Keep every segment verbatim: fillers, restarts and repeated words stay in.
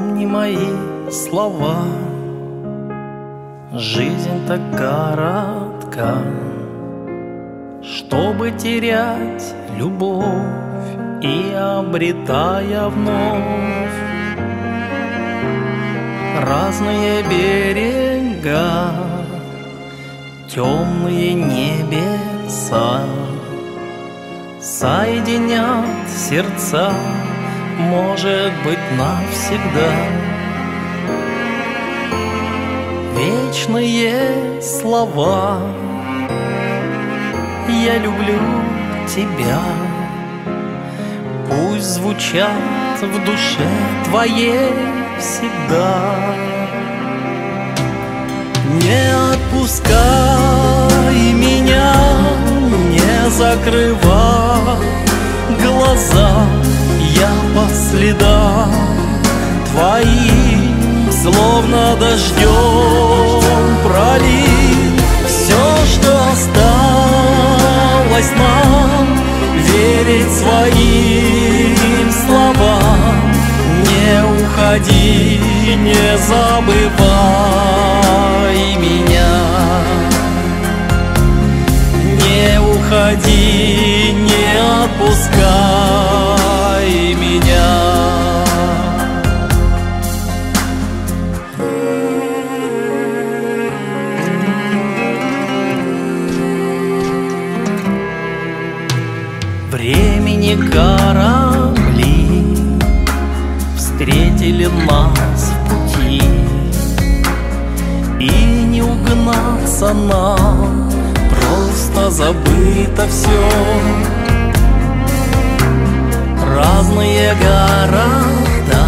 Помни мои слова, жизнь так коротка, чтобы терять любовь и обретая вновь разные берега, темные небеса соединят сердца, может быть, навсегда. Вечные слова: я люблю тебя, пусть звучат в душе твоей всегда. Не отпускай меня, не закрывай глаза, я по следам твоим, словно дождем пролив. Все, что осталось нам, верить своим словам. Не уходи, не забывай меня. Не уходи, не отпускай меня. Времени корабли встретили нас в пути, и не угнаться нам, просто забыто все. Разные города,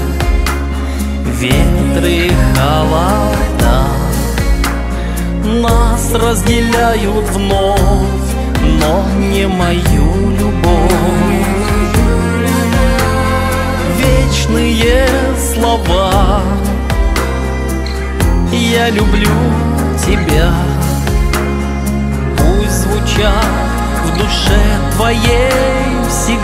ветры, холода нас разделяют вновь, но не мою любовь. Вечные слова: я люблю тебя, пусть звучат в душе твоей всегда.